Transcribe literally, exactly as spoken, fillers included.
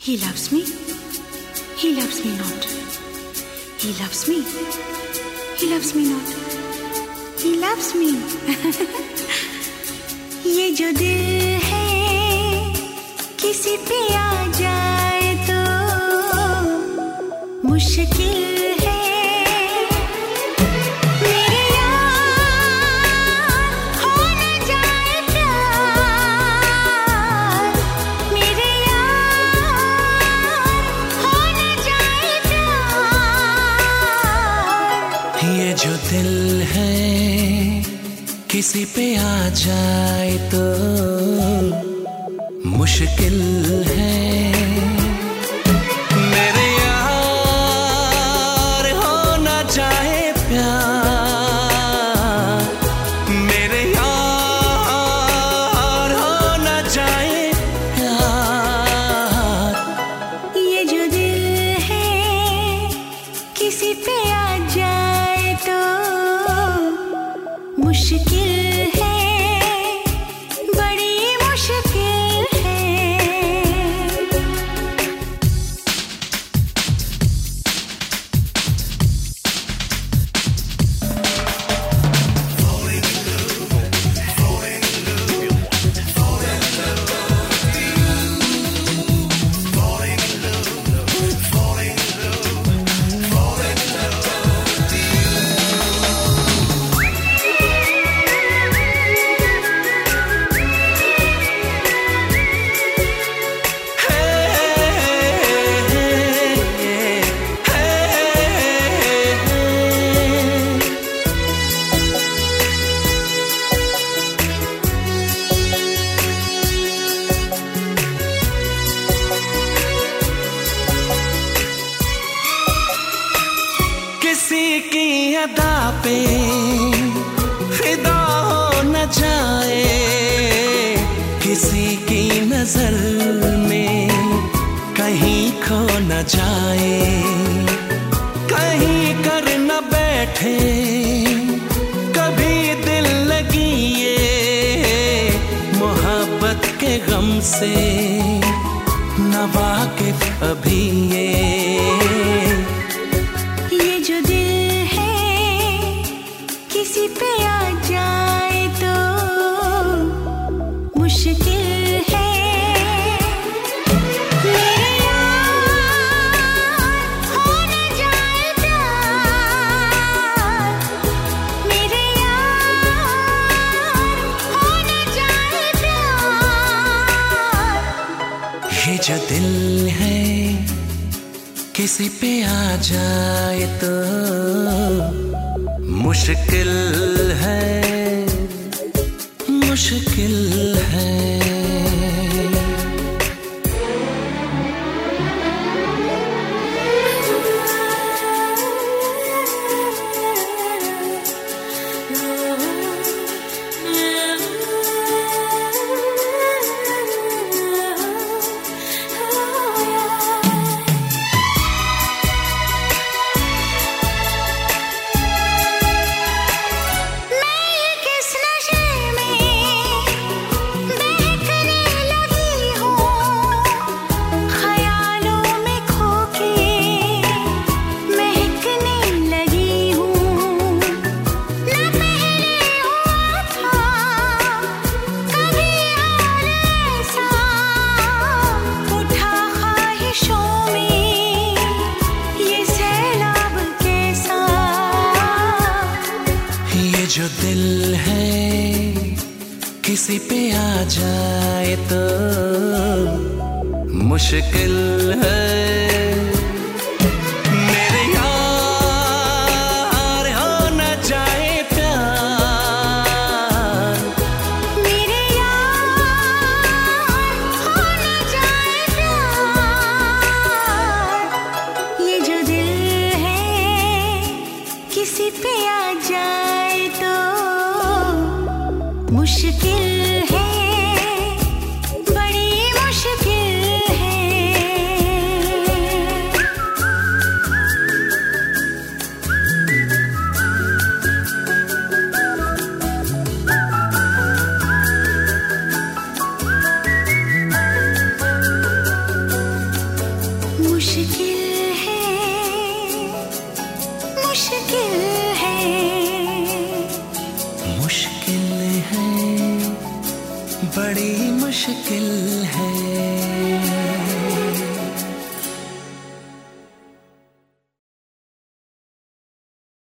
He loves me, he loves me not. He loves me, he loves me not. He loves me. ये जो दिल है किसी पे आ जाए तो मुश्किल है। मेरे यार हो न जाए प्यार, मेरे यार हो न जाए प्यार। ये जो दिल है किसी पे आ जाए तो मुश्किल है। मेरे यार हो ना जाए प्यार, मेरे यार हो ना जाए प्यार। ये जो दिल है किसी पे आ जाए तो मुश्किल है, बड़ी मुश्किल है। किसी की अदा पे फिदा हो न जाए, किसी की नजर में कहीं खो न जाए, कहीं कर न बैठे कभी दिल लगी ये मोहब्बत के गम से न वाकिफ अभी ये। ये जो दिल है किसी पे आ जाए तो मुश्किल है। मेरे यार हो न जाए प्यार, मेरे यार हो न जाए प्यार। ये जो दिल है किसी पे आ जाए तो मुश्किल है, मुश्किल है। जो दिल है किसी पे आ जाए तो मुश्किल है। मेरे यार हो न जाए प्यार, मेरे यार हो न जाए प्यार। ये जो दिल है किसी पे आ जाए तो मुश्किल है, बड़ी मुश्किल है। मुश्किल है, मुश्किल है, मुश्किल है, बड़ी मुश्किल है।